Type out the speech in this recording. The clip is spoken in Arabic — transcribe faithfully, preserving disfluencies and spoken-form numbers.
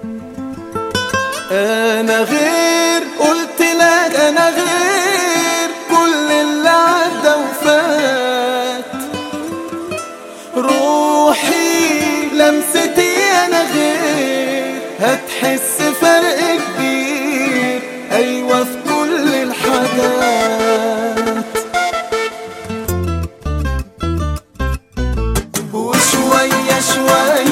انا غير، قلت لك انا غير كل اللي عدى وفات. روحي لمستي انا غير، هتحس فرق كبير ايوه في كل الحاجات. وشوية شوية